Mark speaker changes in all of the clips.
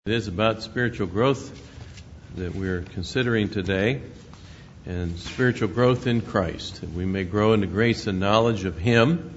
Speaker 1: It is about spiritual growth that we're considering today, and spiritual growth in Christ, that we may grow into grace and knowledge of Him.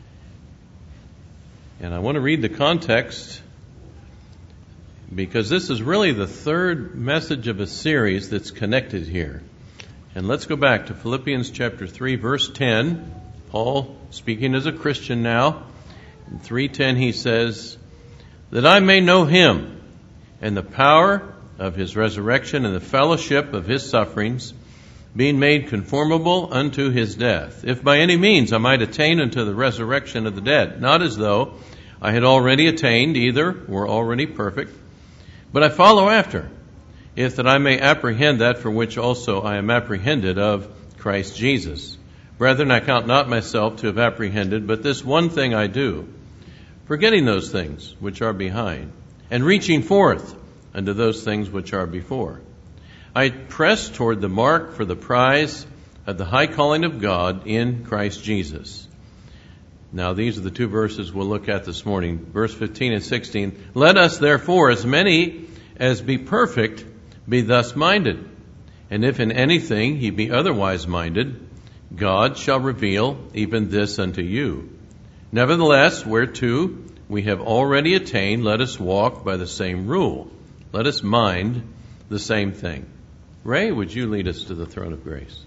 Speaker 1: And I want to read the context because this is really the third message of a series that's connected here. And let's go back to Philippians chapter 3, verse 10. Paul, speaking as a Christian now, in 3:10 he says, "That I may know Him, and the power of His resurrection and the fellowship of His sufferings, being made conformable unto His death, if by any means I might attain unto the resurrection of the dead, not as though I had already attained, either were already perfect, but I follow after, if that I may apprehend that for which also I am apprehended of Christ Jesus. Brethren, I count not myself to have apprehended, but this one thing I do, forgetting those things which are behind, and reaching forth unto those things which are before. I press toward the mark for the prize of the high calling of God in Christ Jesus." Now these are the two verses we'll look at this morning. Verse 15 and 16. "Let us therefore, as many as be perfect, be thus minded. And if in anything ye be otherwise minded, God shall reveal even this unto you. Nevertheless, whereto we have already attained, let us walk by the same rule. Let us mind the same thing." Ray, would you lead us to the throne of grace?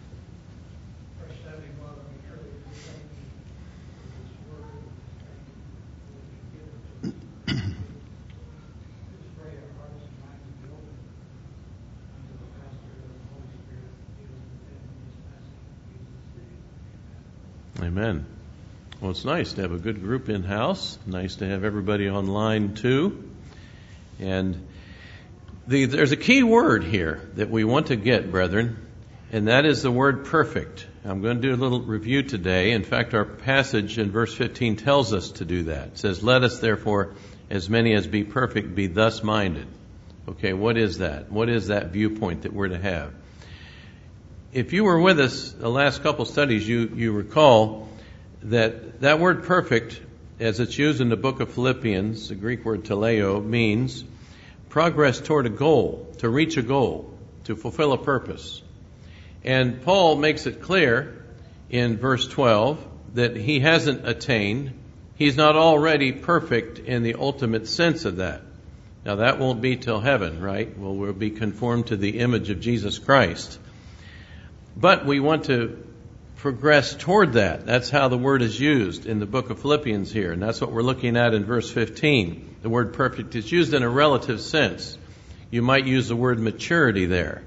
Speaker 1: Amen. Well, it's nice to have a good group in-house. Nice to have everybody online, too. And there's a key word here that we want to get, brethren, and that is the word perfect. I'm going to do a little review today. In fact, our passage in verse 15 tells us to do that. It says, "Let us therefore, as many as be perfect, be thus minded." Okay, what is that? What is that viewpoint that we're to have? If you were with us the last couple studies, you recall that word perfect, as it's used in the book of Philippians, the Greek word teleo, means progress toward a goal, to reach a goal, to fulfill a purpose. And Paul makes it clear in verse 12 that he hasn't attained. He's not already perfect in the ultimate sense of that. Now that won't be till heaven, right? Well, we'll be conformed to the image of Jesus Christ. But we want to progress toward that. That's how the word is used in the book of Philippians here. And that's what we're looking at in verse 15. The word perfect is used in a relative sense. You might use the word maturity there.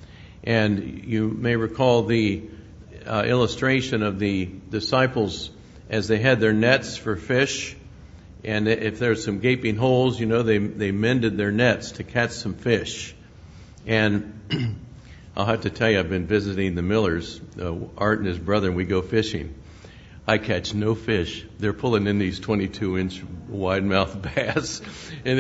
Speaker 1: And you may recall the illustration of the disciples as they had their nets for fish. And if there's some gaping holes, they mended their nets to catch some fish. And I'll have to tell you, I've been visiting the Millers, Art and his brother, and we go fishing. I catch no fish. They're pulling in these 22-inch wide-mouthed bass, and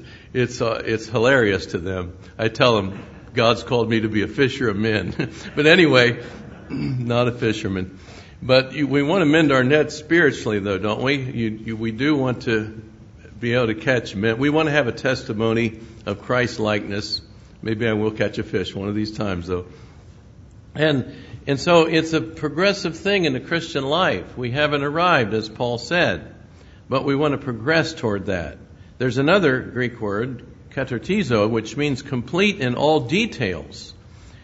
Speaker 1: it's hilarious to them. I tell them, God's called me to be a fisher of men. But anyway, not a fisherman. But we want to mend our nets spiritually, though, don't we? We do want to be able to catch men. We want to have a testimony of Christ-likeness. Maybe I will catch a fish one of these times, though. And so it's a progressive thing in the Christian life. We haven't arrived, as Paul said, but we want to progress toward that. There's another Greek word, katartizo, which means complete in all details.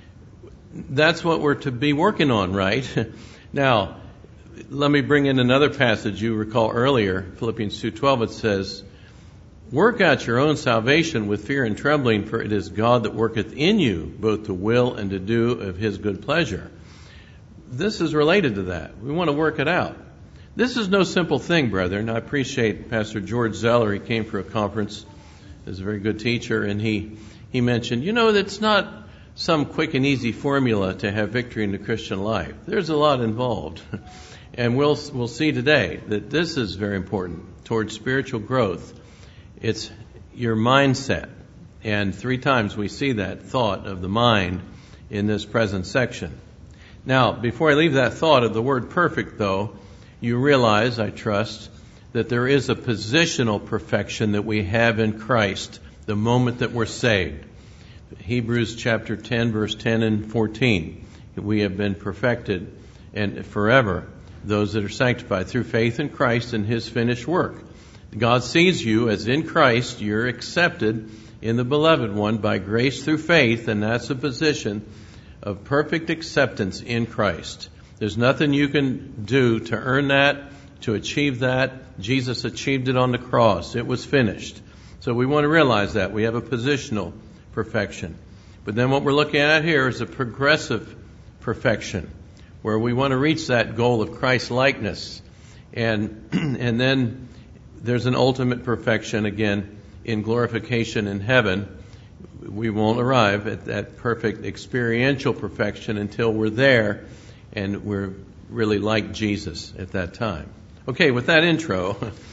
Speaker 1: That's what we're to be working on, right? Now, let me bring in another passage you recall earlier, Philippians 2:12. It says, "Work out your own salvation with fear and trembling, for it is God that worketh in you, both to will and to do of His good pleasure." This is related to that. We want to work it out. This is no simple thing, brethren. I appreciate Pastor George Zeller. He came for a conference. He's a very good teacher, and he mentioned, it's not some quick and easy formula to have victory in the Christian life. There's a lot involved. And we'll see today that this is very important towards spiritual growth. It's your mindset. And 3 times we see that thought of the mind in this present section. Now, before I leave that thought of the word perfect, though, you realize, I trust, that there is a positional perfection that we have in Christ the moment that we're saved. Hebrews chapter 10, verse 10 and 14. We have been perfected and forever, those that are sanctified through faith in Christ and His finished work. God sees you as in Christ, you're accepted in the Beloved One by grace through faith, and that's a position of perfect acceptance in Christ. There's nothing you can do to earn that, to achieve that. Jesus achieved it on the cross. It was finished. So we want to realize that. We have a positional perfection. But then what we're looking at here is a progressive perfection, where we want to reach that goal of Christ-likeness. And then there's an ultimate perfection, again, in glorification in heaven. We won't arrive at that perfect experiential perfection until we're there and we're really like Jesus at that time. Okay, with that intro,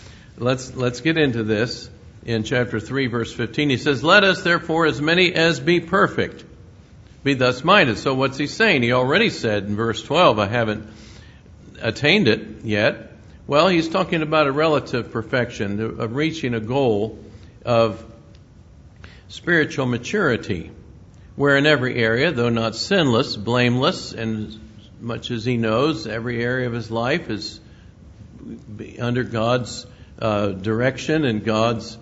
Speaker 1: let's get into this. In chapter 3, verse 15, he says, "Let us therefore, as many as be perfect, be thus minded." So what's he saying? He already said in verse 12, I haven't attained it yet. Well, he's talking about a relative perfection, of reaching a goal of spiritual maturity, where in every area, though not sinless, blameless, and much as he knows, every area of his life is under God's direction and God's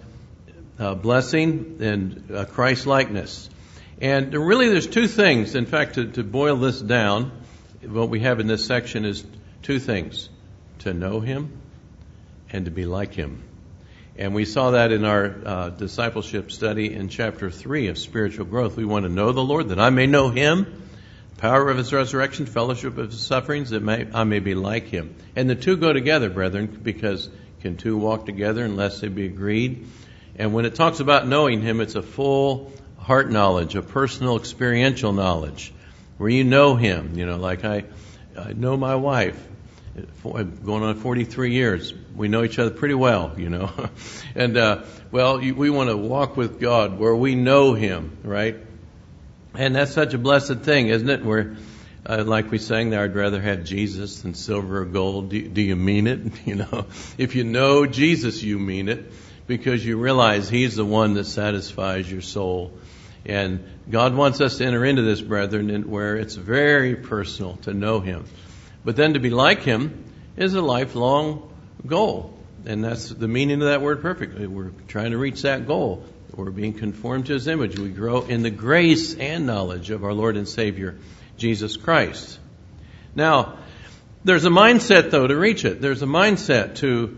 Speaker 1: blessing and Christ-likeness. And really there's two things. In fact, to boil this down, what we have in this section is two things: to know Him and to be like Him. And we saw that in our discipleship study in chapter 3 of spiritual growth. We want to know the Lord, that I may know Him, power of His resurrection, fellowship of His sufferings, that I may be like Him. And the two go together, brethren, because can two walk together unless they be agreed? And when it talks about knowing Him, it's a full heart knowledge, a personal experiential knowledge, where you know Him. You know, like I know my wife, going on 43 years. We know each other pretty well, you know. And, we want to walk with God where we know Him, right? And that's such a blessed thing, isn't it? Where, like we sang there, I'd rather have Jesus than silver or gold. Do you mean it? You know, if you know Jesus, you mean it, because you realize He's the one that satisfies your soul. And God wants us to enter into this, brethren, where it's very personal to know Him. But then to be like Him is a lifelong goal. And that's the meaning of that word perfect. We're trying to reach that goal. We're being conformed to His image. We grow in the grace and knowledge of our Lord and Savior, Jesus Christ. Now, there's a mindset, though, to reach it. There's a mindset to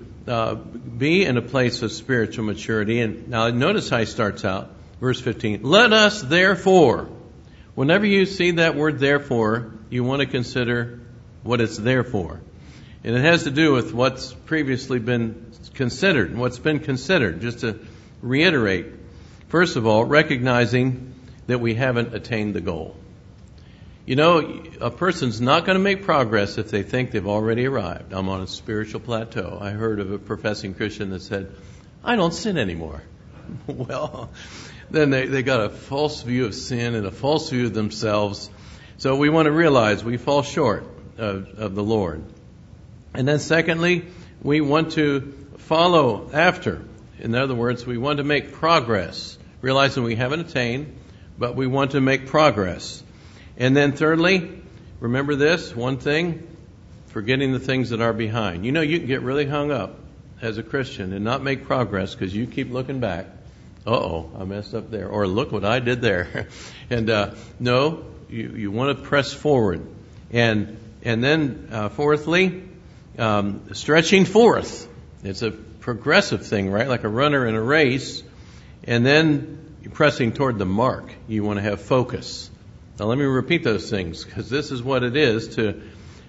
Speaker 1: be in a place of spiritual maturity. And now notice how he starts out. Verse 15. Let us therefore. Whenever you see that word therefore, you want to consider what it's there for. And it has to do with what's previously been considered and what's been considered. Just to reiterate. First of all, recognizing that we haven't attained the goal. You know, a person's not going to make progress if they think they've already arrived. I'm on a spiritual plateau. I heard of a professing Christian that said, I don't sin anymore. Well, then they got a false view of sin and a false view of themselves. So we want to realize we fall short of the Lord. And then secondly, we want to follow after. In other words, we want to make progress, realizing we haven't attained, but we want to make progress. And then thirdly, remember this, one thing, forgetting the things that are behind. You know, you can get really hung up as a Christian and not make progress because you keep looking back. Uh-oh, I messed up there. Or look what I did there. And no, you want to press forward. And then fourthly, stretching forth. It's a progressive thing, right? Like a runner in a race. And then you're pressing toward the mark. You want to have focus. Now let me repeat those things, because this is what it is to,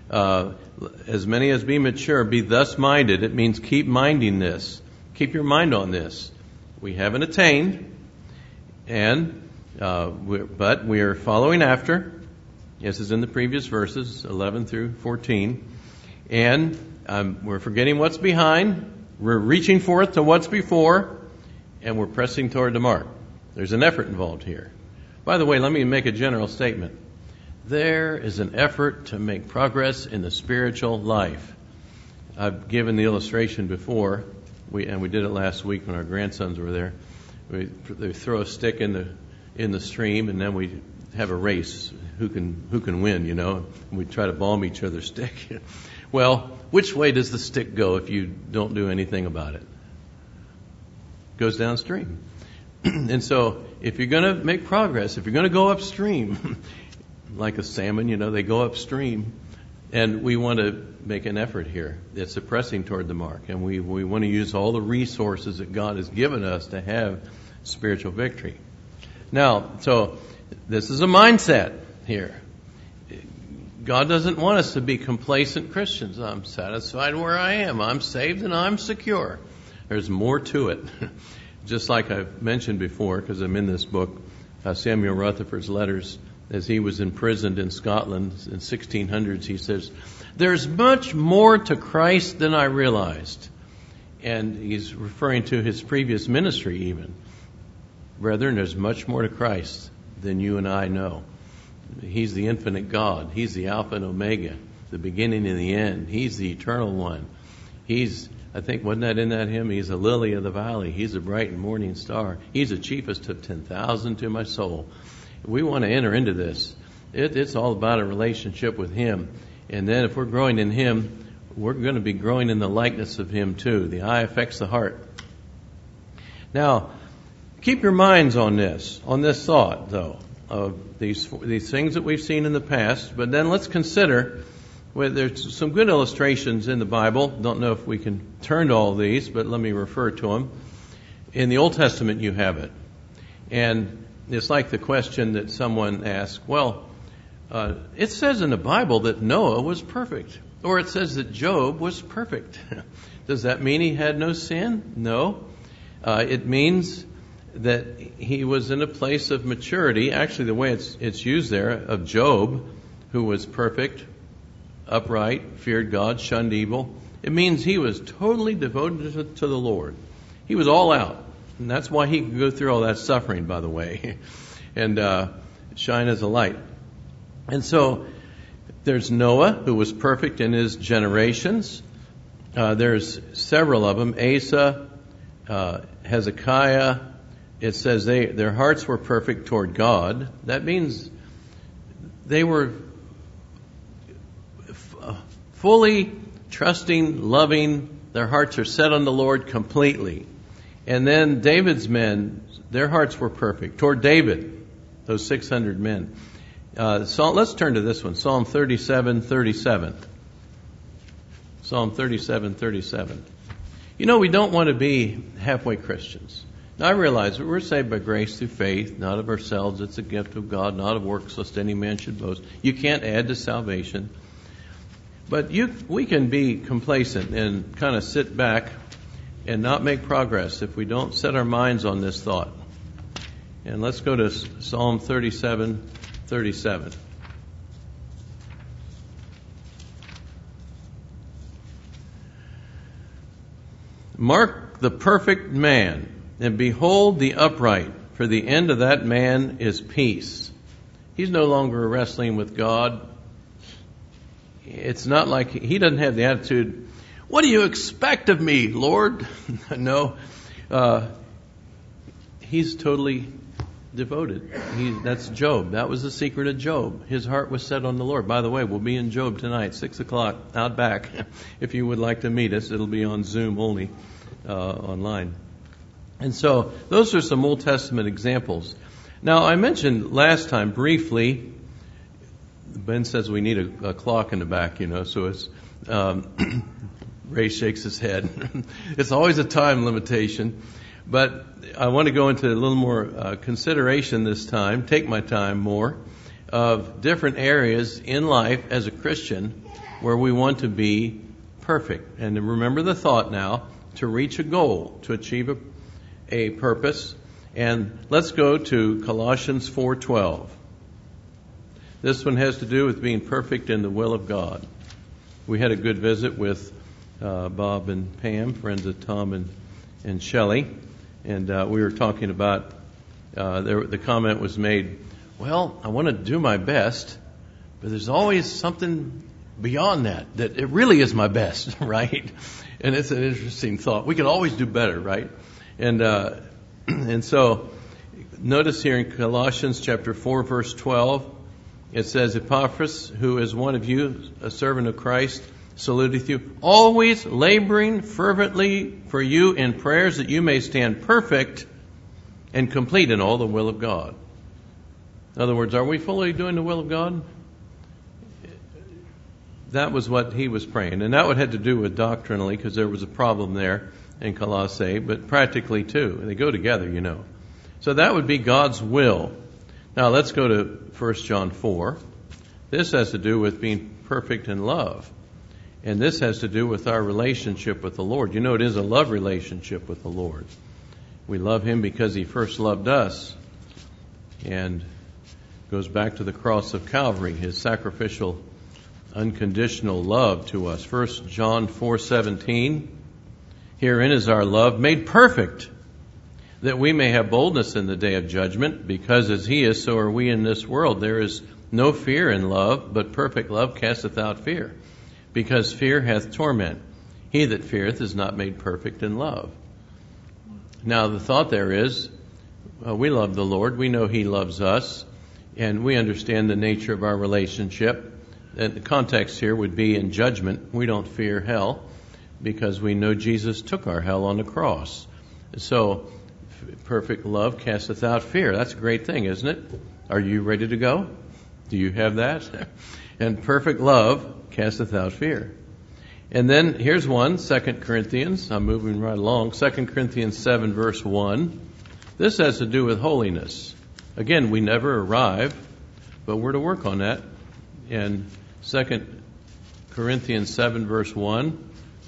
Speaker 1: as many as be mature, be thus minded. It means keep minding this. Keep your mind on this. We haven't attained, but we are following after, as is in the previous verses, 11 through 14. And we're forgetting what's behind. We're reaching forth to what's before, and we're pressing toward the mark. There's an effort involved here. By the way, let me make a general statement. There is an effort to make progress in the spiritual life. I've given the illustration before, and we did it last week when our grandsons were there. They throw a stick in the stream, and then we have a race who can win. You know, and we try to bomb each other's stick. Well, which way does the stick go if you don't do anything about it? It goes downstream. And so, if you're going to make progress, if you're going to go upstream, like a salmon, you know, they go upstream. And we want to make an effort here. It's a pressing toward the mark. And we want to use all the resources that God has given us to have spiritual victory. Now, so this is a mindset here. God doesn't want us to be complacent Christians. I'm satisfied where I am. I'm saved and I'm secure. There's more to it. Just like I've mentioned before, because I'm in this book, Samuel Rutherford's letters, as he was imprisoned in Scotland in 1600s, he says, "There's much more to Christ than I realized." And he's referring to his previous ministry even. Brethren, there's much more to Christ than you and I know. He's the infinite God. He's the Alpha and Omega, the beginning and the end. He's the eternal one. He's, I think, wasn't that in that hymn? He's a lily of the valley. He's a bright and morning star. He's the chiefest of 10,000 to my soul. We want to enter into this. It's all about a relationship with Him. And then if we're growing in Him, we're going to be growing in the likeness of Him too. The eye affects the heart. Now, keep your minds on this thought, though, of these things that we've seen in the past. But then let's consider, well, there's some good illustrations in the Bible. Don't know if we can turn to all these, but let me refer to them. In the Old Testament, you have it. And it's like the question that someone asked, well, it says in the Bible that Noah was perfect, or it says that Job was perfect. Does that mean he had no sin? No. It means that he was in a place of maturity. Actually, the way it's used there, of Job, who was perfect, upright, feared God, shunned evil. It means he was totally devoted to the Lord. He was all out. And that's why he could go through all that suffering, by the way, and shine as a light. And so there's Noah, who was perfect in his generations. There's several of them. Asa, Hezekiah. It says their hearts were perfect toward God. That means they were fully trusting, loving. Their hearts are set on the Lord completely. And then David's men, their hearts were perfect toward David, those 600 men. So let's turn to this one, Psalm 37:37. Psalm 37:37. You know, we don't want to be halfway Christians. Now, I realize that we're saved by grace through faith, not of ourselves. It's a gift of God, not of works, lest any man should boast. You can't add to salvation. But we can be complacent and kind of sit back and not make progress if we don't set our minds on this thought. And let's go to Psalm 37:37. Mark the perfect man, and behold the upright, for the end of that man is peace. He's no longer wrestling with God. It's not like he doesn't have the attitude, what do you expect of me, Lord? No. He's totally devoted. That's Job. That was the secret of Job. His heart was set on the Lord. By the way, we'll be in Job tonight, 6 o'clock, out back. If you would like to meet us, it'll be on Zoom only, online. And so, those are some Old Testament examples. Now, I mentioned last time briefly, Ben says we need a clock in the back, so it's, Ray shakes his head. It's always a time limitation. But I want to go into a little more consideration this time, take my time more, of different areas in life as a Christian where we want to be perfect. And remember the thought now, to reach a goal, to achieve a purpose. And let's go to Colossians 4:12. This one has to do with being perfect in the will of God. We had a good visit with Bob and Pam, friends of Tom and Shelley, and we were talking about, the comment was made, well, I want to do my best, but there's always something beyond that it really is my best, right? And it's an interesting thought. We can always do better, right? And And so, notice here in Colossians chapter 4, verse 12, it says, Epaphras, who is one of you, a servant of Christ, saluteth you, always laboring fervently for you in prayers that you may stand perfect and complete in all the will of God. In other words, are we fully doing the will of God? That was what he was praying. And that would have to do with doctrinally, because there was a problem there in Colossae, but practically too. They go together, you know. So that would be God's will. Now let's go to 1 John 4. This has to do with being perfect in love. And this has to do with our relationship with the Lord. You know, it is a love relationship with the Lord. We love Him because He first loved us. And goes back to the cross of Calvary, His sacrificial, unconditional love to us. 1 John 4:17. Herein is our love made perfect, that we may have boldness in the day of judgment, because as He is, so are we in this world. There is no fear in love, but perfect love casteth out fear, because fear hath torment. He that feareth is not made perfect in love. Now the thought there is, we love the Lord, we know He loves us, and we understand the nature of our relationship. And the context here would be in judgment. We don't fear hell, because we know Jesus took our hell on the cross. So, perfect love casteth out fear. That's a great thing, isn't it? Are you ready to go? Do you have that? And perfect love casteth out fear. And then here's one, 2 Corinthians. I'm moving right along. 2 Corinthians 7, verse 1. This has to do with holiness. Again, we never arrive, but we're to work on that. And 2 Corinthians 7, verse 1.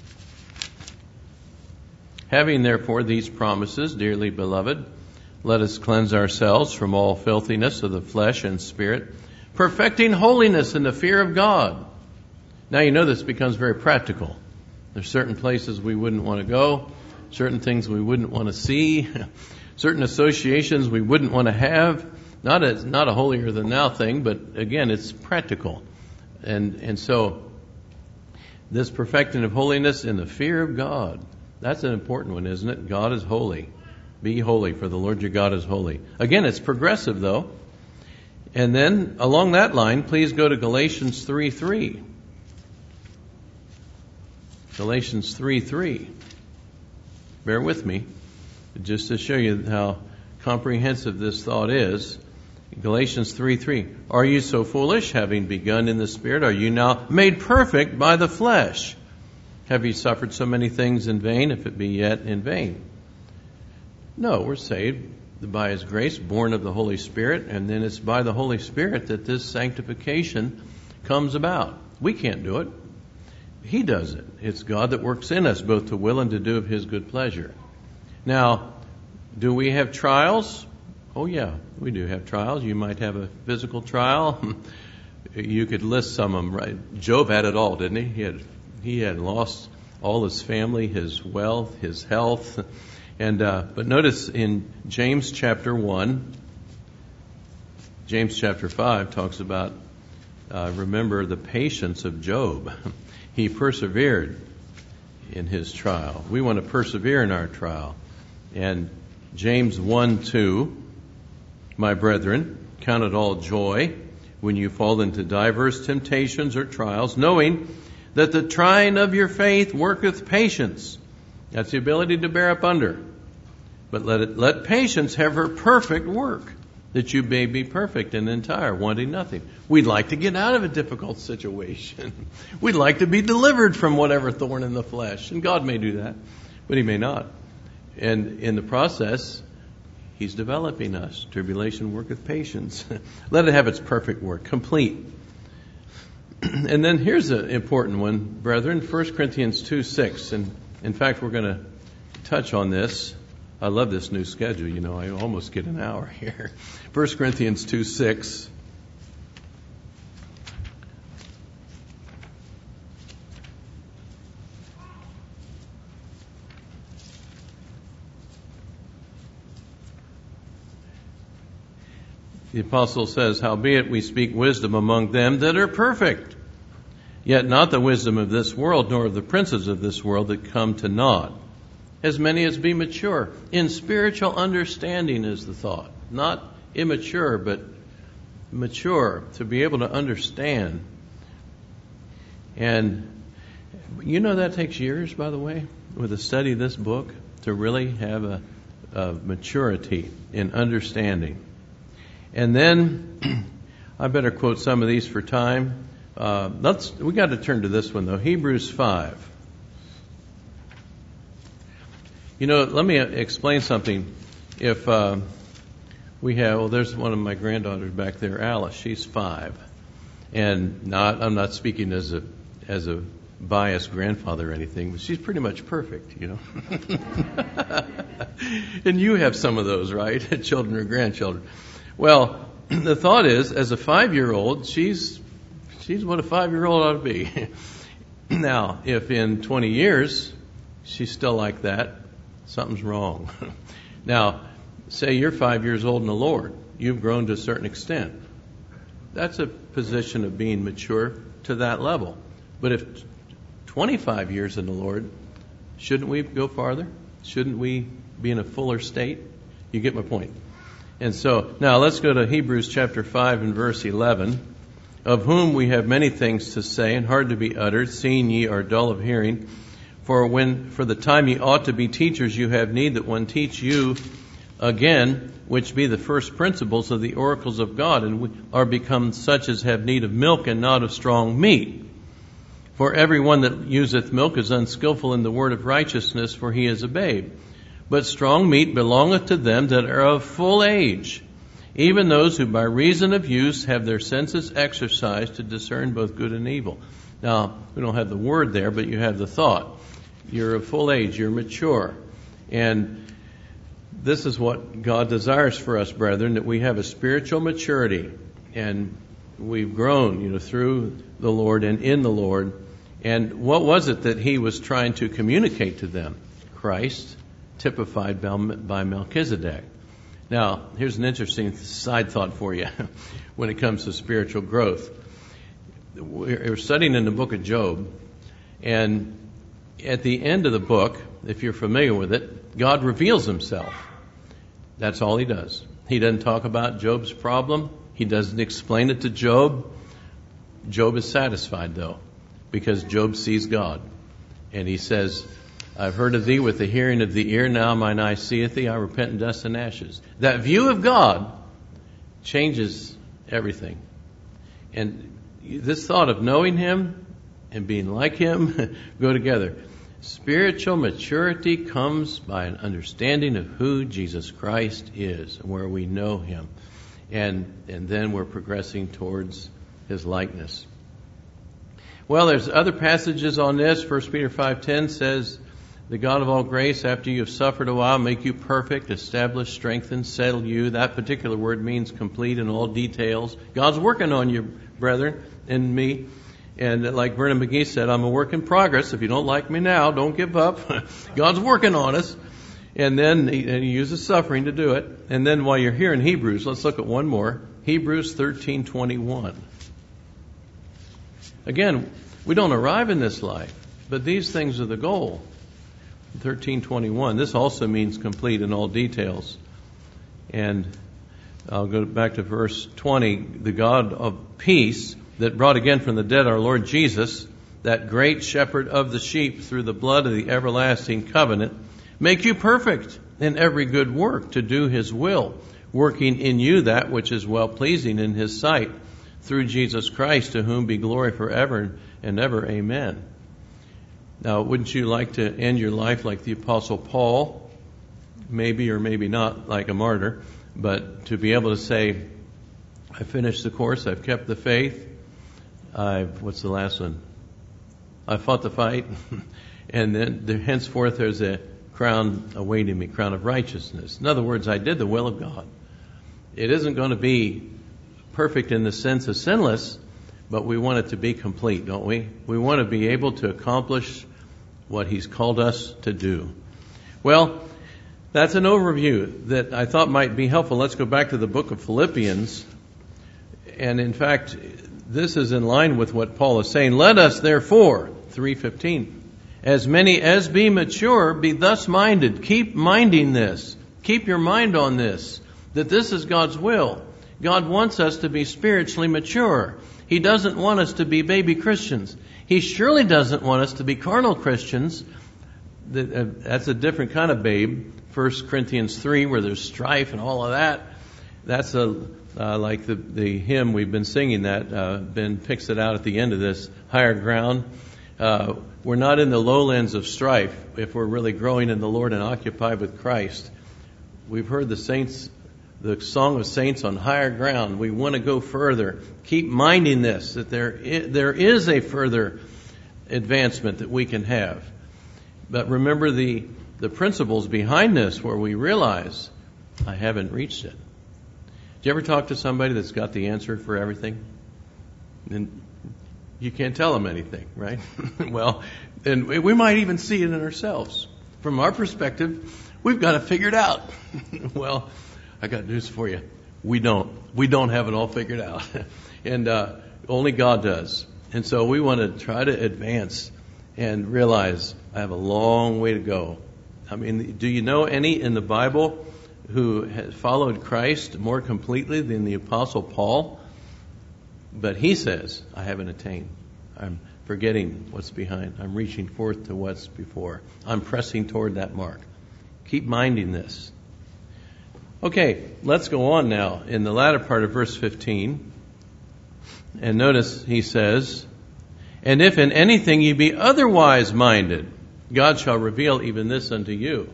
Speaker 1: Having therefore these promises, dearly beloved, let us cleanse ourselves from all filthiness of the flesh and spirit, perfecting holiness in the fear of God. Now you know this becomes very practical. There's certain places we wouldn't want to go, certain things we wouldn't want to see, certain associations we wouldn't want to have. Not a holier than thou thing, but again, it's practical. And so this perfecting of holiness in the fear of God, that's an important one, isn't it? God is holy. Be holy, for the Lord your God is holy. Again, it's progressive, though. And then, along that line, please go to Galatians 3:3. Galatians 3:3. Bear with me, just to show you how comprehensive this thought is. Galatians 3:3. Are you so foolish, having begun in the Spirit? Are you now made perfect by the flesh? Have you suffered so many things in vain, if it be yet in vain? No, we're saved by His grace, born of the Holy Spirit, and then it's by the Holy Spirit that this sanctification comes about. We can't do it. He does it. It's God that works in us, both to will and to do of His good pleasure. Now, do we have trials? Oh yeah, we do have trials. You might have a physical trial. You could list some of them, right? Job had it all, didn't he? He had lost all his family, his wealth, his health. And but notice in James chapter 1, James chapter 5 talks about, remember the patience of Job. He persevered in his trial. We want to persevere in our trial. And James 1:2, my brethren, count it all joy when you fall into diverse temptations or trials, knowing that the trying of your faith worketh patience. That's the ability to bear up under. But let patience have her perfect work, that you may be perfect and entire, wanting nothing. We'd like to get out of a difficult situation. We'd like to be delivered from whatever thorn in the flesh. And God may do that, but He may not. And in the process, He's developing us. Tribulation worketh patience. Let it have its perfect work, complete. And then here's an important one, brethren, 1 Corinthians 2:6. And in fact, we're going to touch on this. I love this new schedule. You know, I almost get an hour here. 1 Corinthians 2:6. The apostle says, howbeit we speak wisdom among them that are perfect, yet not the wisdom of this world, nor of the princes of this world that come to naught. as many as be mature. In spiritual understanding is the thought. Not immature, but mature, to be able to understand. And you know that takes years, by the way, with the study of this book, to really have a maturity in understanding. And then, I better quote some of these for time. We got to turn to this one, though. Hebrews 5. You know, let me explain something. If there's one of my granddaughters back there, Alice. She's 5, and I'm not speaking as a biased grandfather or anything, but she's pretty much perfect, you know. And you have some of those, right? Children or grandchildren. Well, the thought is, as a 5-year-old, she's what a 5-year-old ought to be. Now, if in 20 years she's still like that, something's wrong. Now, say you're 5 years old in the Lord. You've grown to a certain extent. That's a position of being mature to that level. But if 25 years in the Lord, shouldn't we go farther? Shouldn't we be in a fuller state? You get my point. And so, now let's go to Hebrews chapter 5 and verse 11. Of whom we have many things to say and hard to be uttered, seeing ye are dull of hearing. For the time ye ought to be teachers, you have need that one teach you again, which be the first principles of the oracles of God, and we are become such as have need of milk and not of strong meat. For every one that useth milk is unskillful in the word of righteousness, for he is a babe. But strong meat belongeth to them that are of full age, even those who by reason of use have their senses exercised to discern both good and evil. Now, we don't have the word there, but you have the thought. You're of full age, you're mature. And this is what God desires for us, brethren, that we have a spiritual maturity. And we've grown, through the Lord and in the Lord. And what was it that he was trying to communicate to them? Christ, typified by Melchizedek. Now, here's an interesting side thought for you when it comes to spiritual growth. We're studying in the book of Job, and at the end of the book, if you're familiar with it, God reveals himself. That's all he does. He doesn't talk about Job's problem. He doesn't explain it to Job. Job is satisfied, though, because Job sees God. And he says, I've heard of thee with the hearing of the ear, now mine eye seeth thee, I repent in dust and ashes. That view of God changes everything. And this thought of knowing him and being like him go together. Spiritual maturity comes by an understanding of who Jesus Christ is and where we know him. And then we're progressing towards his likeness. Well, there's other passages on this. 1 Peter 5:10 says, the God of all grace, after you have suffered a while, make you perfect, establish, strengthen, settle you. That particular word means complete in all details. God's working on you, brethren, and me. And like Vernon McGee said, I'm a work in progress. If you don't like me now, don't give up. God's working on us. And then he uses suffering to do it. And then while you're here in Hebrews, let's look at one more. Hebrews 13:21. Again, we don't arrive in this life, but these things are the goal. 13:21. This also means complete in all details. And I'll go back to verse 20. The God of peace that brought again from the dead our Lord Jesus, that great shepherd of the sheep, through the blood of the everlasting covenant, make you perfect in every good work to do his will, working in you that which is well-pleasing in his sight, through Jesus Christ, to whom be glory forever and ever. Amen. Now, wouldn't you like to end your life like the Apostle Paul? Maybe or maybe not like a martyr, but to be able to say, I finished the course, I've kept the faith, what's the last one? I fought the fight, and then henceforth there's a crown awaiting me, crown of righteousness. In other words, I did the will of God. It isn't going to be perfect in the sense of sinless, but we want it to be complete, don't we? We want to be able to accomplish what he's called us to do. Well, that's an overview that I thought might be helpful. Let's go back to the book of Philippians. And in fact, this is in line with what Paul is saying. Let us therefore, 3:15, As many as be mature, be thus minded. Keep minding this. Keep your mind on this, that this is God's will. God wants us to be spiritually mature. He doesn't want us to be baby Christians. He surely doesn't want us to be carnal Christians. That's a different kind of babe. 1 Corinthians 3, where there's strife and all of that. That's like the hymn we've been singing that Ben picks it out at the end of this, Higher Ground. We're not in the lowlands of strife if we're really growing in the Lord and occupied with Christ. We've heard the song of saints on higher ground. We want to go further. Keep minding this, that there is a further advancement that we can have. But remember the principles behind this, where we realize, I haven't reached it. Do you ever talk to somebody that's got the answer for everything? And you can't tell them anything, right? Well, and we might even see it in ourselves. From our perspective, we've got it figured out. Well, I got news for you. We don't. We don't have it all figured out. And only God does. And so we want to try to advance and realize I have a long way to go. I mean, do you know any in the Bible who has followed Christ more completely than the Apostle Paul? But he says, I haven't attained. I'm forgetting what's behind. I'm reaching forth to what's before. I'm pressing toward that mark. Keep minding this. Okay, let's go on now in the latter part of verse 15. And notice he says, and if in anything ye be otherwise minded, God shall reveal even this unto you.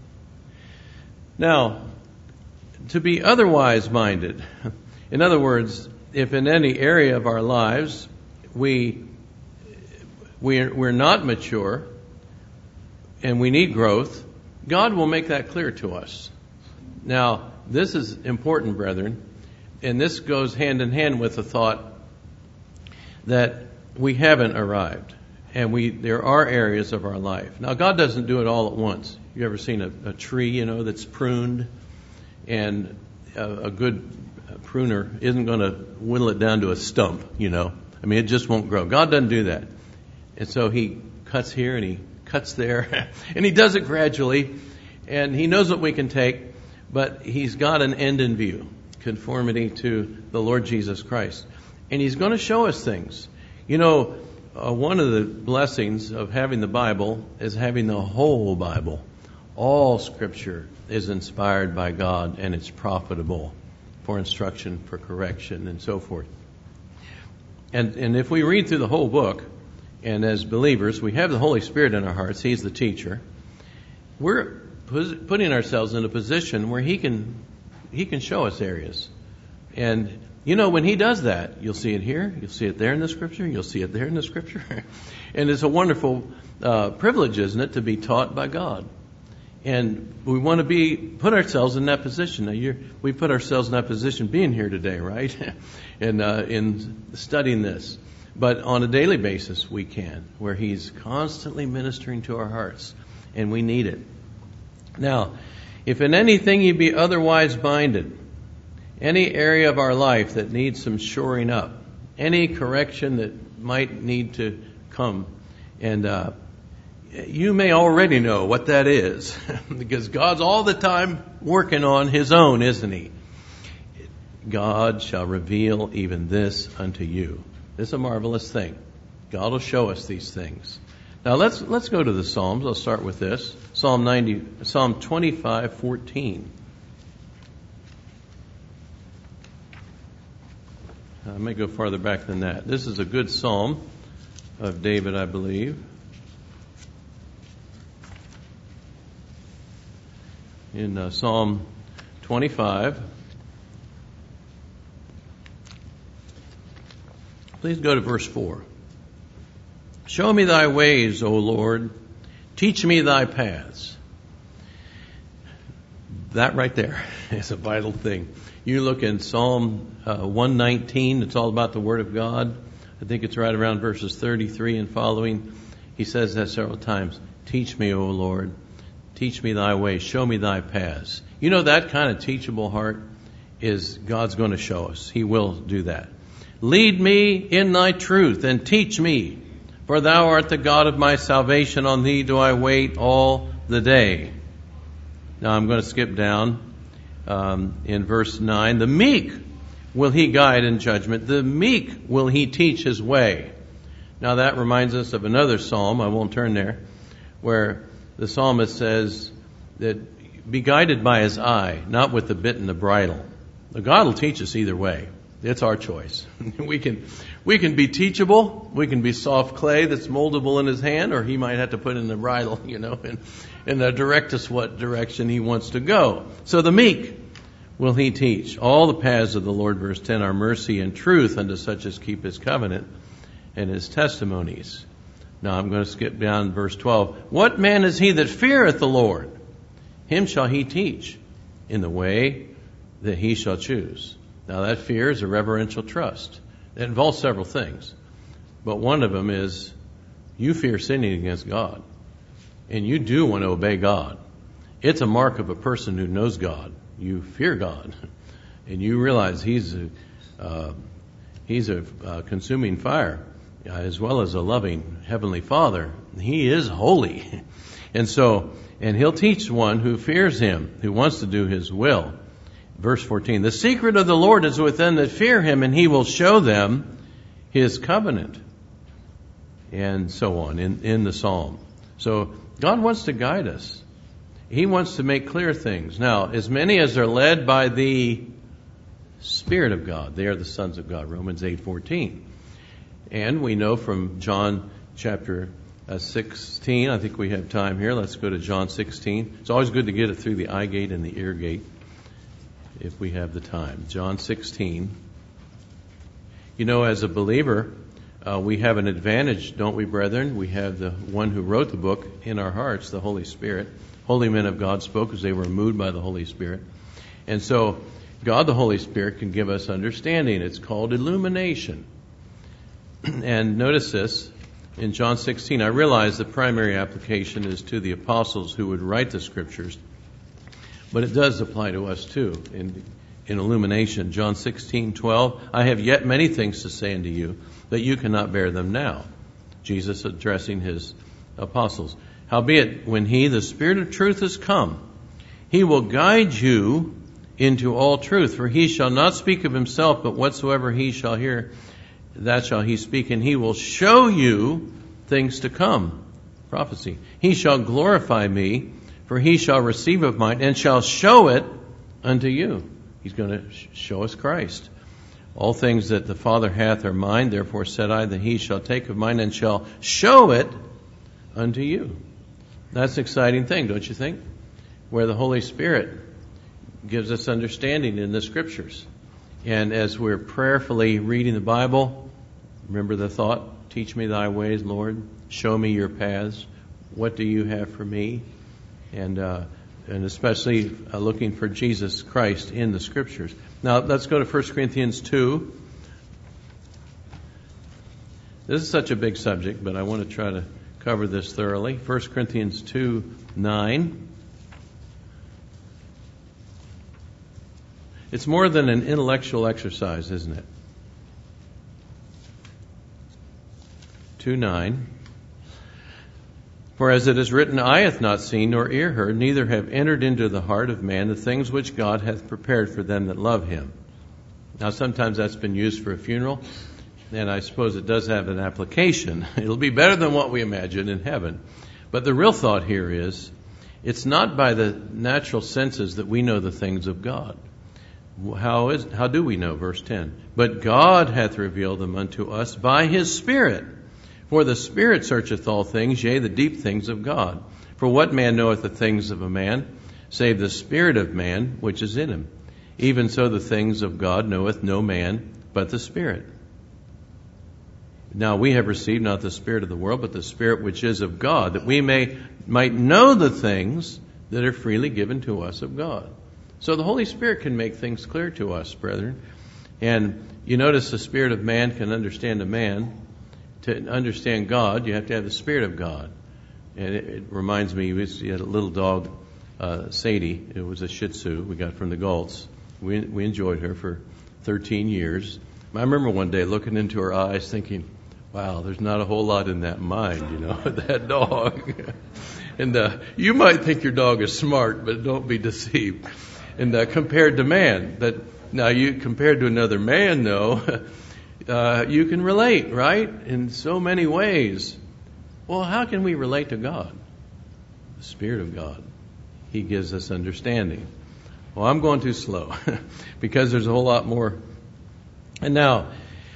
Speaker 1: Now, to be otherwise minded, in other words, if in any area of our lives we're not mature and we need growth, God will make that clear to us. Now, this is important, brethren, and this goes hand in hand with the thought that we haven't arrived, and there are areas of our life. Now, God doesn't do it all at once. You ever seen a tree, that's pruned, and a good pruner isn't going to whittle it down to a stump, I mean, it just won't grow. God doesn't do that. And so he cuts here and he cuts there, and he does it gradually, and he knows what we can take, but he's got an end in view, conformity to the Lord Jesus Christ. And he's going to show us things. One of the blessings of having the Bible is having the whole Bible. All Scripture is inspired by God, and it's profitable for instruction, for correction, and so forth. And if we read through the whole book, and as believers, we have the Holy Spirit in our hearts. He's the teacher. We're putting ourselves in a position where He can show us areas. And when He does that, you'll see it here, you'll see it there in the Scripture, you'll see it there in the Scripture. And it's a wonderful privilege, isn't it, to be taught by God. And we want to put ourselves in that position. Now, we put ourselves in that position being here today, right? And in studying this. But on a daily basis, we can, where He's constantly ministering to our hearts, and we need it. Now, if in anything ye be otherwise minded, any area of our life that needs some shoring up, any correction that might need to come, and you may already know what that is, because God's all the time working on His own, isn't He? God shall reveal even this unto you. This is a marvelous thing. God will show us these things. Now let's go to the Psalms. I'll start with this. Psalm 25:14. I may go farther back than that. This is a good psalm of David, I believe. In Psalm 25. Please go to verse 4. Show me thy ways, O Lord. Teach me thy paths. That right there is a vital thing. You look in Psalm 119, it's all about the Word of God. I think it's right around verses 33 and following. He says that several times. Teach me, O Lord. Teach me thy ways. Show me thy paths. That kind of teachable heart is God's going to show us. He will do that. Lead me in thy truth and teach me. For thou art the God of my salvation. On thee do I wait all the day. Now I'm going to skip down in verse 9. The meek will he guide in judgment. The meek will he teach his way. Now that reminds us of another psalm. I won't turn there. Where the psalmist says that be guided by his eye, not with the bit and the bridle. God will teach us either way. It's our choice. We can be teachable. We can be soft clay that's moldable in his hand, or he might have to put in the bridle, and direct us what direction he wants to go. So the meek will he teach. All the paths of the Lord, verse 10, are mercy and truth unto such as keep his covenant and his testimonies. Now I'm going to skip down verse 12. What man is he that feareth the Lord? Him shall he teach in the way that he shall choose. Now that fear is a reverential trust. It involves several things. But one of them is you fear sinning against God. And you do want to obey God. It's a mark of a person who knows God. You fear God. And you realize He's a consuming fire, as well as a loving Heavenly Father. He is holy. And He'll teach one who fears Him, who wants to do His will. Verse 14, the secret of the Lord is with them that fear Him, and He will show them His covenant. And so on in the psalm. So God wants to guide us. He wants to make clear things. Now, as many as are led by the Spirit of God, they are the sons of God. Romans 8:14. And we know from John chapter 16, I think we have time here. Let's go to John 16. It's always good to get it through the eye gate and the ear gate if we have the time. John 16. As a believer, we have an advantage, don't we, brethren? We have the one who wrote the book in our hearts, the Holy Spirit. Holy men of God spoke as they were moved by the Holy Spirit. And so God, the Holy Spirit, can give us understanding. It's called illumination. And notice this, in John 16, I realize the primary application is to the apostles who would write the Scriptures, but it does apply to us too in illumination. John 16:12, I have yet many things to say unto you, but you cannot bear them now. Jesus addressing His apostles. Howbeit, when He, the Spirit of truth, is come, He will guide you into all truth. For He shall not speak of Himself, but whatsoever He shall hear, that shall He speak. And He will show you things to come. Prophecy. He shall glorify me, for He shall receive of mine, and shall show it unto you. He's going to show us Christ. All things that the Father hath are mine, therefore said I that He shall take of mine, and shall show it unto you. That's an exciting thing, don't you think? Where the Holy Spirit gives us understanding in the Scriptures. And as we're prayerfully reading the Bible, remember the thought, teach me thy ways, Lord. Show me your paths. What do you have for me? And especially looking for Jesus Christ in the Scriptures. Now, let's go to 1 Corinthians 2. This is such a big subject, but I want to try to cover this thoroughly. 1 Corinthians 2:9. It's more than an intellectual exercise, isn't it? 2:9. For as it is written, eye hath not seen, nor ear heard, neither have entered into the heart of man the things which God hath prepared for them that love Him. Now, sometimes that's been used for a funeral, and I suppose it does have an application. It'll be better than what we imagine in heaven. But the real thought here is, it's not by the natural senses that we know the things of God. How do we know? Verse 10. But God hath revealed them unto us by His Spirit. For the Spirit searcheth all things, yea, the deep things of God. For what man knoweth the things of a man, save the Spirit of man which is in him? Even so the things of God knoweth no man but the Spirit. Now we have received not the spirit of the world, but the Spirit which is of God, that we might know the things that are freely given to us of God. So the Holy Spirit can make things clear to us, brethren. And you notice the spirit of man can understand a man. To understand God, you have to have the Spirit of God. And it reminds me, we had a little dog, Sadie. It was a Shih Tzu we got from the Galts. We enjoyed her for 13 years. I remember one day looking into her eyes thinking, Wow, there's not a whole lot in that mind, that dog. And you might think your dog is smart, but don't be deceived. And compared to man, compared to another man, though, you can relate, right? In so many ways. Well, how can we relate to God? The Spirit of God. He gives us understanding. Well, I'm going too slow because there's a whole lot more. And now,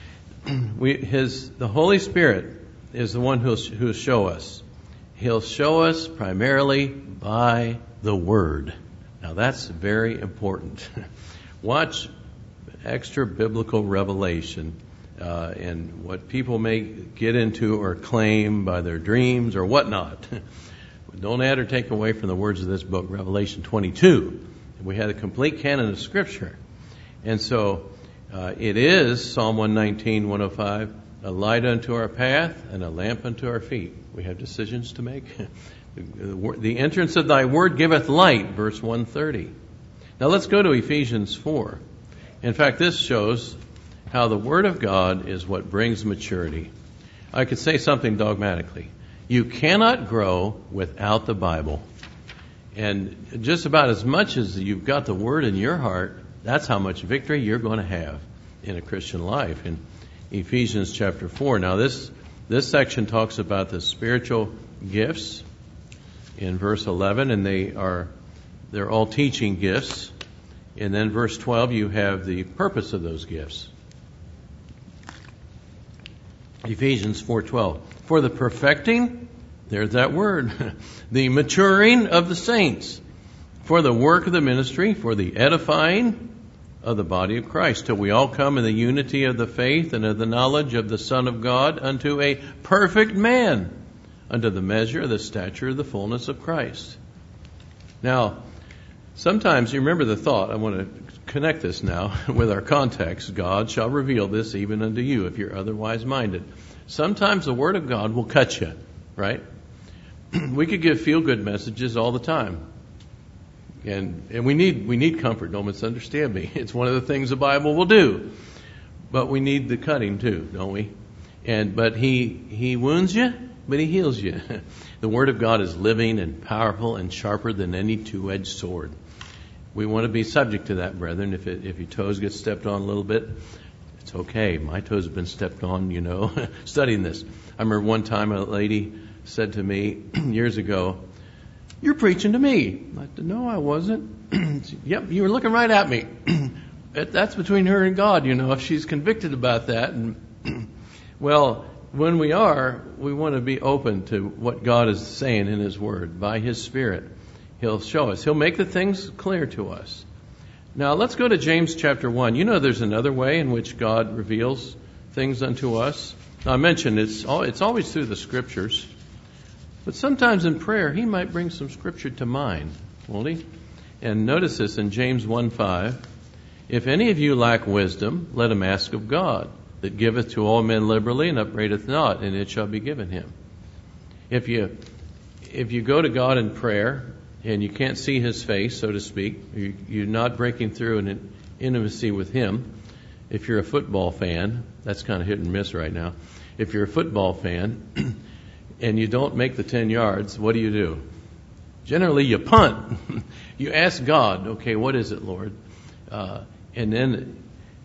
Speaker 1: the Holy Spirit is the one who'll show us. He'll show us primarily by the Word. Now, that's very important. Watch extra biblical revelation and what people may get into or claim by their dreams or whatnot. Don't add or take away from the words of this book, Revelation 22. We had a complete canon of Scripture. And so it is, Psalm 119, 105, a light unto our path and a lamp unto our feet. We have decisions to make. The entrance of thy word giveth light, verse 130. Now let's go to Ephesians 4. In fact, this shows how the Word of God is what brings maturity. I could say something dogmatically. You cannot grow without the Bible. And just about as much as you've got the Word in your heart, that's how much victory you're going to have in a Christian life. In Ephesians chapter 4. Now this section talks about the spiritual gifts in verse 11, and they're all teaching gifts. And then verse 12, you have the purpose of those gifts. Ephesians 4:12. For the perfecting, there's that word, the maturing of the saints, for the work of the ministry, for the edifying of the body of Christ, till we all come in the unity of the faith and of the knowledge of the Son of God, unto a perfect man, unto the measure of the stature of the fullness of Christ. Now, sometimes you remember the thought, I want to connect this now with our context. God shall reveal this even unto you if you're otherwise minded. Sometimes the Word of God will cut you, right? We could give feel-good messages all the time. And we need comfort, don't misunderstand me. It's one of the things the Bible will do. But we need the cutting too, don't we? But he wounds you, but he heals you. The Word of God is living and powerful and sharper than any two-edged sword. We want to be subject to that, brethren. If your toes get stepped on a little bit, it's okay. My toes have been stepped on, studying this. I remember one time a lady said to me years ago, "You're preaching to me." I said, "No, I wasn't." "Yep, you were looking right at me." That's between her and God, if she's convicted about that. And well, when we want to be open to what God is saying in His Word by His Spirit. He'll show us. He'll make the things clear to us. Now, let's go to James chapter 1. There's another way in which God reveals things unto us. Now, I mentioned it's always through the Scriptures. But sometimes in prayer, He might bring some Scripture to mind, won't He? And notice this in James 1:5. If any of you lack wisdom, let him ask of God, that giveth to all men liberally and upbraideth not, and it shall be given him. If you go to God in prayer, and you can't see His face, so to speak, you're not breaking through an intimacy with Him. If you're a football fan, that's kind of hit and miss right now. If you're a football fan and you don't make the 10 yards, what do? Generally, you punt. You ask God, okay, what is it, Lord? And then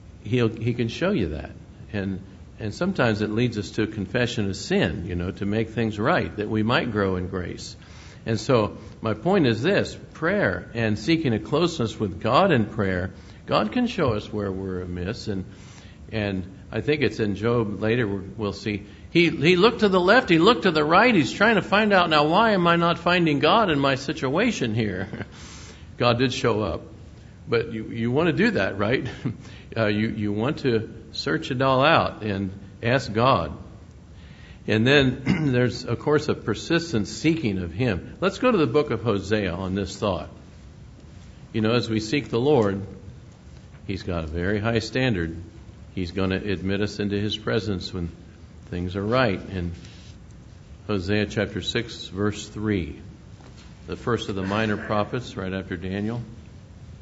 Speaker 1: He can show you that. And sometimes it leads us to a confession of sin, to make things right, that we might grow in grace. And so my point is this: prayer and seeking a closeness with God in prayer, God can show us where we're amiss. And I think it's in Job later we'll see. He looked to the left, he looked to the right, he's trying to find out, now why am I not finding God in my situation here? God did show up. But you want to do that, right? You want to search it all out and ask God. And then there's, of course, a persistent seeking of Him. Let's go to the book of Hosea on this thought. As we seek the Lord, He's got a very high standard. He's going to admit us into His presence when things are right. In Hosea chapter 6, verse 3, the first of the minor prophets, right after Daniel.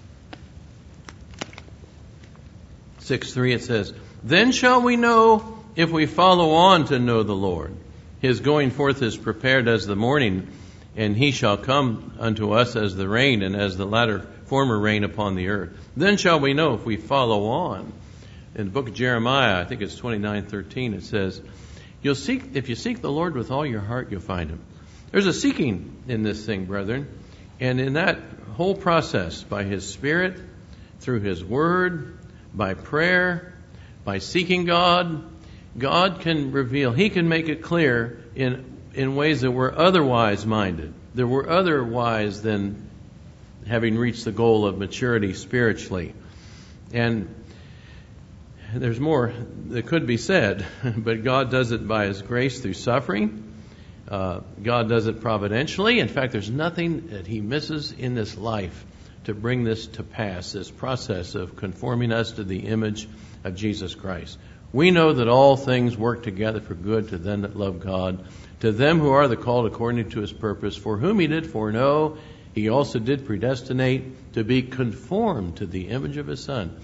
Speaker 1: 6:3, it says, "Then shall we know if we follow on to know the Lord. His going forth is prepared as the morning, and he shall come unto us as the rain, and as the latter former rain upon the earth. Then shall we know if we follow on. In the book of Jeremiah, I think it's 29:13, it says, if you seek the Lord with all your heart, you'll find him. There's a seeking in this thing, brethren. And in that whole process, by his Spirit, through his word, by prayer, by seeking God, God can reveal, he can make it clear in ways that were otherwise minded, that were otherwise than having reached the goal of maturity spiritually. And there's more that could be said, but God does it by his grace through suffering. God does it providentially. In fact, there's nothing that he misses in this life to bring this to pass, this process of conforming us to the image of Jesus Christ. We know that all things work together for good to them that love God, to them who are the called according to his purpose, for whom he did foreknow, he also did predestinate to be conformed to the image of his Son.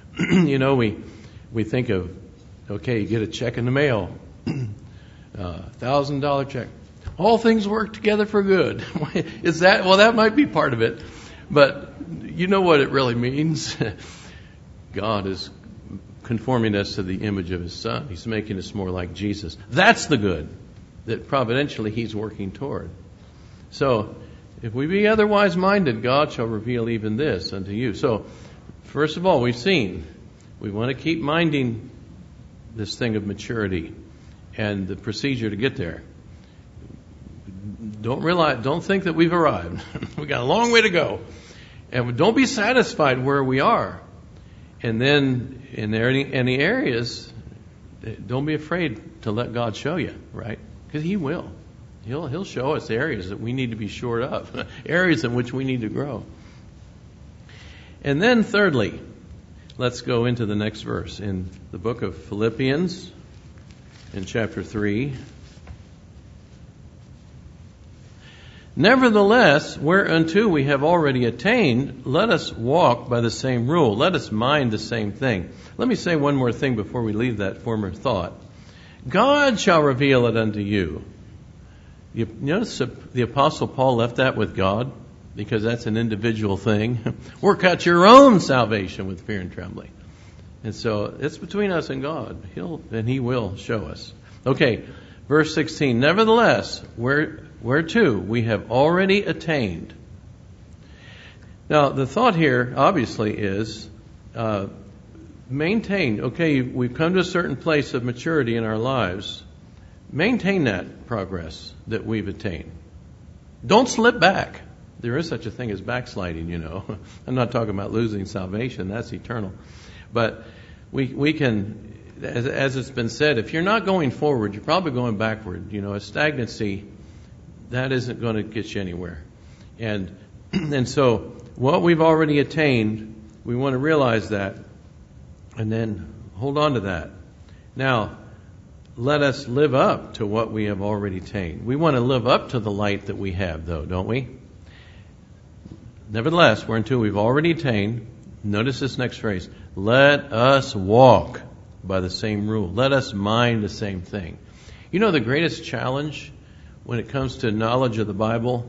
Speaker 1: We think of, okay, you get a check in the mail, $1,000 check. All things work together for good. Is that? Well, that might be part of it. But you know what it really means? God is conforming us to the image of his Son. He's making us more like Jesus. That's the good that providentially he's working toward. So, if we be otherwise minded, God shall reveal even this unto you. So, first of all, we've seen, we want to keep minding this thing of maturity and the procedure to get there. Don't think that we've arrived. We got a long way to go. And don't be satisfied where we are. And then in any areas, don't be afraid to let God show you, right? Because he will. He'll show us areas that we need to be shored up, areas in which we need to grow. And then thirdly, let's go into the next verse in the book of Philippians in chapter 3. Nevertheless, whereunto we have already attained, let us walk by the same rule. Let us mind the same thing. Let me say one more thing before we leave that former thought. God shall reveal it unto you. You notice the Apostle Paul left that with God, because that's an individual thing. Work out your own salvation with fear and trembling. And so it's between us and God. He will show us. Okay, verse 16. Nevertheless, whereto we have already attained. Now, the thought here, obviously, is maintain. Okay, we've come to a certain place of maturity in our lives. Maintain that progress that we've attained. Don't slip back. There is such a thing as backsliding, you know. I'm not talking about losing salvation. That's eternal. But we can, as it's been said, if you're not going forward, you're probably going backward. You know, a stagnancy, that isn't going to get you anywhere. And so what we've already attained, we want to realize that and then hold on to that. Now, let us live up to what we have already attained. We want to live up to the light that we have, though, don't we? Nevertheless, whereunto we've already attained, notice this next phrase, let us walk by the same rule. Let us mind the same thing. You know, the greatest challenge when it comes to knowledge of the Bible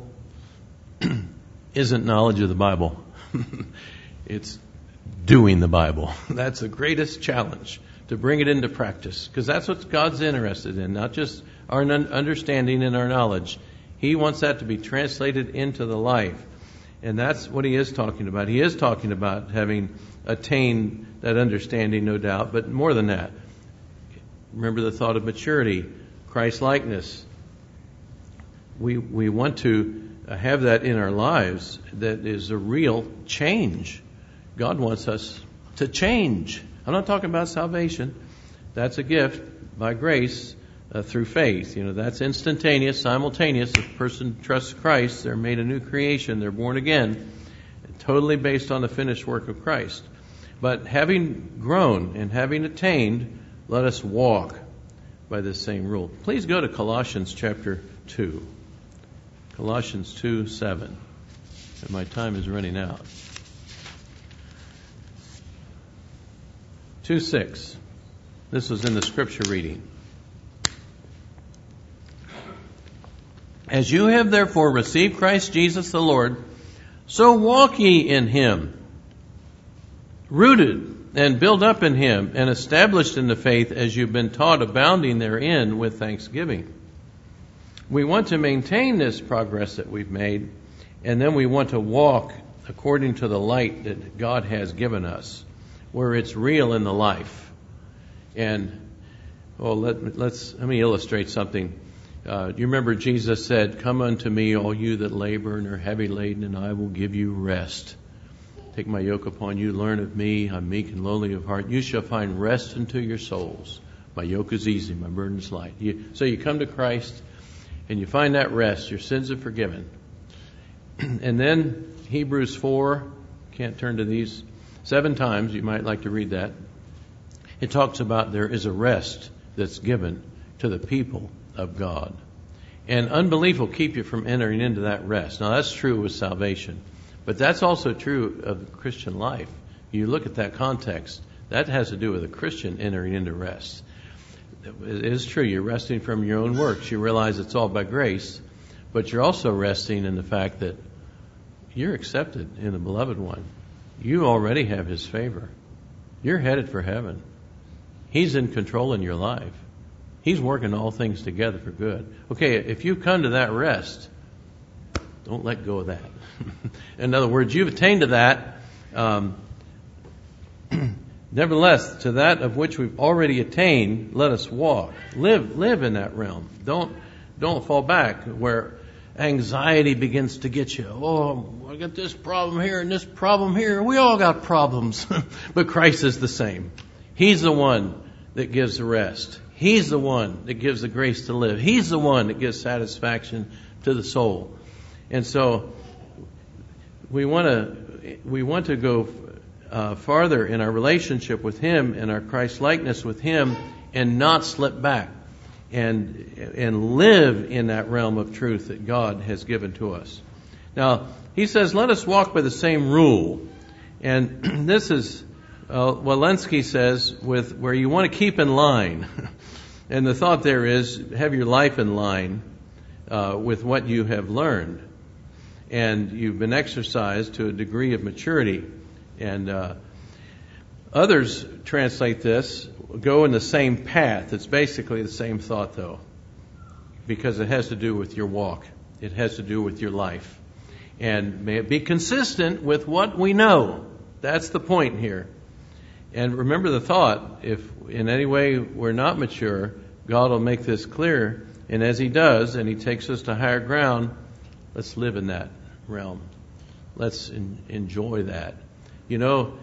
Speaker 1: isn't knowledge of the Bible. It's doing the Bible. That's the greatest challenge, to bring it into practice. Because that's what God's interested in, not just our understanding and our knowledge. He wants that to be translated into the life. And that's what he is talking about. He is talking about having attained that understanding, no doubt. But more than that, remember the thought of maturity, Christ-likeness. We want to have that in our lives that is a real change. God wants us to change. I'm not talking about salvation. That's a gift by grace through faith. You know, that's instantaneous, simultaneous. If a person trusts Christ, they're made a new creation. They're born again, totally based on the finished work of Christ. But having grown and having attained, let us walk by this same rule. Please go to Colossians chapter 2. Colossians 2:7. And my time is running out. 2:6. This was in the scripture reading. As you have therefore received Christ Jesus the Lord, so walk ye in him, rooted and built up in him, and established in the faith as you've been taught, abounding therein with thanksgiving. We want to maintain this progress that we've made, and then we want to walk according to the light that God has given us, where it's real in the life. And let me illustrate something. You remember Jesus said, "Come unto me, all you that labor and are heavy laden, and I will give you rest. Take my yoke upon you, learn of me, I'm meek and lowly of heart. You shall find rest unto your souls. My yoke is easy, my burden is light." So you come to Christ, and you find that rest. Your sins are forgiven. And then Hebrews 4, can't turn to these, 7 times, you might like to read that. It talks about there is a rest that's given to the people of God. And unbelief will keep you from entering into that rest. Now that's true with salvation, but that's also true of the Christian life. You look at that context, that has to do with a Christian entering into rest. It is true, you're resting from your own works. You realize it's all by grace, but you're also resting in the fact that you're accepted in the Beloved One. You already have His favor. You're headed for heaven. He's in control in your life. He's working all things together for good. Okay, if you come to that rest, don't let go of that. In other words, you've attained to that. Nevertheless, to that of which we've already attained, let us walk. Live in that realm. Don't fall back where anxiety begins to get you. Oh, I got this problem here and this problem here. We all got problems. But Christ is the same. He's the one that gives the rest. He's the one that gives the grace to live. He's the one that gives satisfaction to the soul. And so we want to go farther in our relationship with Him and our Christ-likeness with Him, and not slip back and live in that realm of truth that God has given to us. Now, he says, let us walk by the same rule. And this is Walensky says, with where you want to keep in line. And the thought there is, have your life in line with what you have learned. And you've been exercised to a degree of maturity. And others translate this, go in the same path. It's basically the same thought, though, because it has to do with your walk. It has to do with your life. And may it be consistent with what we know. That's the point here. And remember the thought, if in any way we're not mature, God will make this clear. And as He does, and He takes us to higher ground, let's live in that realm. Let's enjoy that. You know,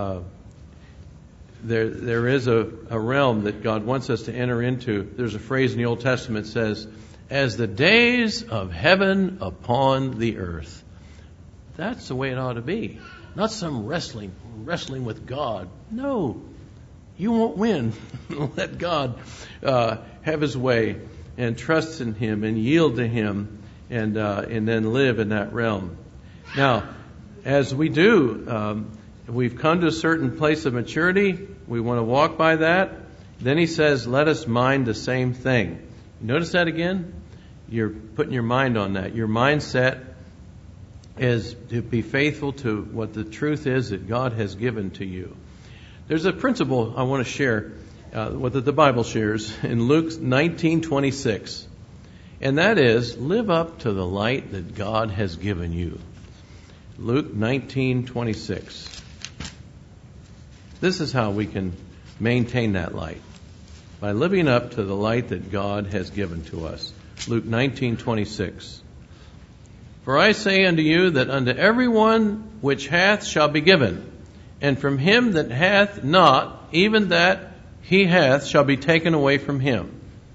Speaker 1: there is a realm that God wants us to enter into. There's a phrase in the Old Testament that says, as the days of heaven upon the earth. That's the way it ought to be. Not some wrestling with God. No, you won't win. Let God have His way, and trust in Him and yield to Him, and then live in that realm. Now, as we do, we've come to a certain place of maturity. We want to walk by that. Then he says, let us mind the same thing. Notice that again? You're putting your mind on that. Your mindset is to be faithful to what the truth is that God has given to you. There's a principle I want to share, what the Bible shares in Luke 19:26. And that is, live up to the light that God has given you. Luke 19:26. This is how we can maintain that light, by living up to the light that God has given to us. Luke 19:26. For I say unto you that unto every one which hath shall be given, and from him that hath not, even that he hath shall be taken away from him.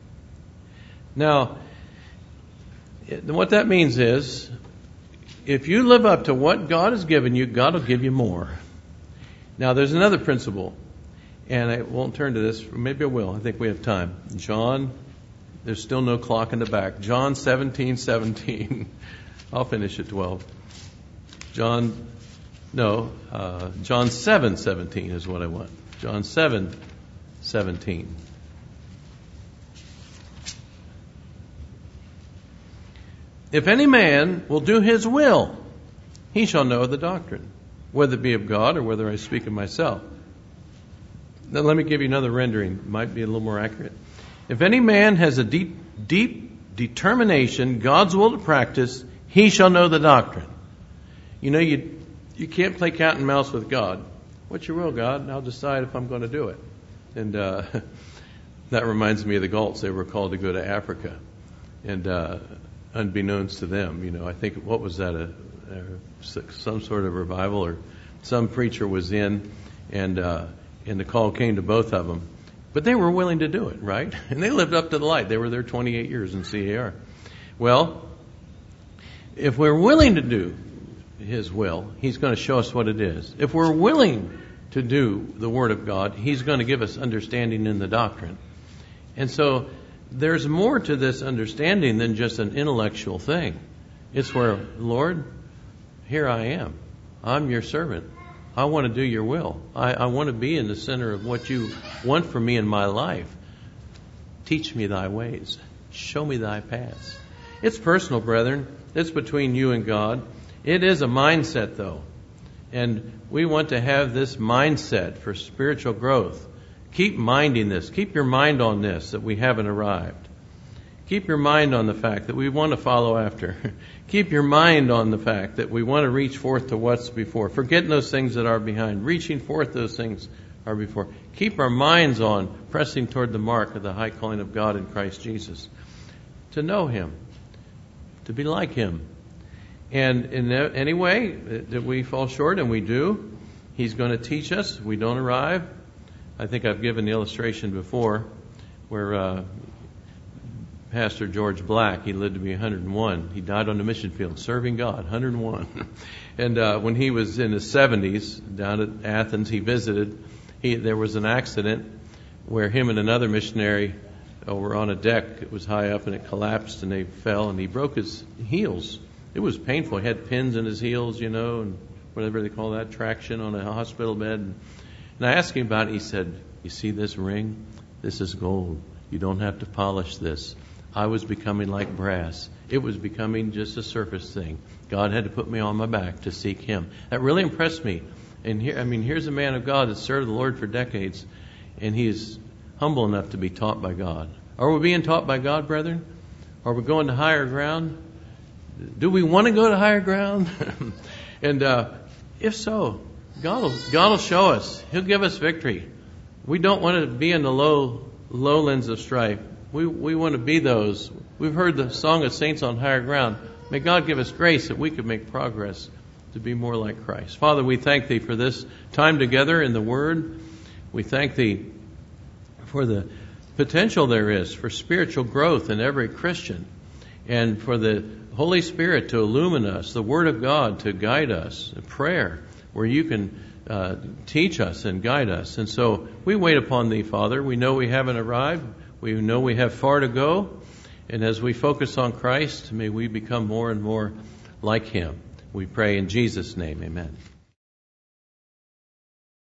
Speaker 1: Now, what that means is, if you live up to what God has given you, God will give you more. Now, there's another principle, and I won't turn to this. Maybe I will. I think we have time. John, there's still no clock in the back. John 17:17. I'll finish at 12. John 7:17 is what I want. John 7, 17. If any man will do his will, he shall know the doctrine, whether it be of God or whether I speak of myself. Now let me give you another rendering. It might be a little more accurate. If any man has a deep determination, God's will to practice, he shall know the doctrine. You know, you can't play cat and mouse with God. What's your will, God? And I'll decide if I'm going to do it. And that reminds me of the Galts. They were called to go to Africa. And unbeknownst to them, you know, I think, what was that, some sort of revival, or some preacher was in, and the call came to both of them. But they were willing to do it, right? And they lived up to the light. They were there 28 years in CAR. Well, if we're willing to do His will, He's going to show us what it is. If we're willing to do the Word of God, He's going to give us understanding in the doctrine. And so there's more to this understanding than just an intellectual thing. It's where, Lord, here I am. I'm your servant. I want to do your will. I want to be in the center of what you want for me in my life. Teach me thy ways. Show me thy paths. It's personal, brethren. It's between you and God. It is a mindset, though. And we want to have this mindset for spiritual growth. Keep minding this. Keep your mind on this, that we haven't arrived. Keep your mind on the fact that we want to follow after. Keep your mind on the fact that we want to reach forth to what's before. Forgetting those things that are behind. Reaching forth those things are before. Keep our minds on pressing toward the mark of the high calling of God in Christ Jesus. To know Him. To be like Him. And in any way that we fall short, and we do, He's going to teach us. We don't arrive. I think I've given the illustration before where Pastor George Black, he lived to be 101. He died on the mission field serving God, 101. And when he was in his 70s down at Athens, he visited. There was an accident where him and another missionary were on a deck. It was high up and it collapsed and they fell and he broke his heels. It was painful. He had pins in his heels, you know, and whatever they call that, traction on a hospital bed. And I asked him about it. He said, you see this ring? This is gold. You don't have to polish this. I was becoming like brass. It was becoming just a surface thing. God had to put me on my back to seek Him. That really impressed me. And here's a man of God that served the Lord for decades, and he is humble enough to be taught by God. Are we being taught by God, brethren? Are we going to higher ground? Do we want to go to higher ground? And if so, God will show us. He'll give us victory. We don't want to be in the lowlands of strife. We want to be those. We've heard the song of saints on higher ground. May God give us grace that we could make progress to be more like Christ. Father, we thank Thee for this time together in the Word. We thank Thee for the potential there is for spiritual growth in every Christian, and for the Holy Spirit to illumine us, the Word of God to guide us, prayer where You can teach us and guide us. And so we wait upon Thee, Father. We know we haven't arrived. We know we have far to go. And as we focus on Christ, may we become more and more like Him. We pray in Jesus' name, amen.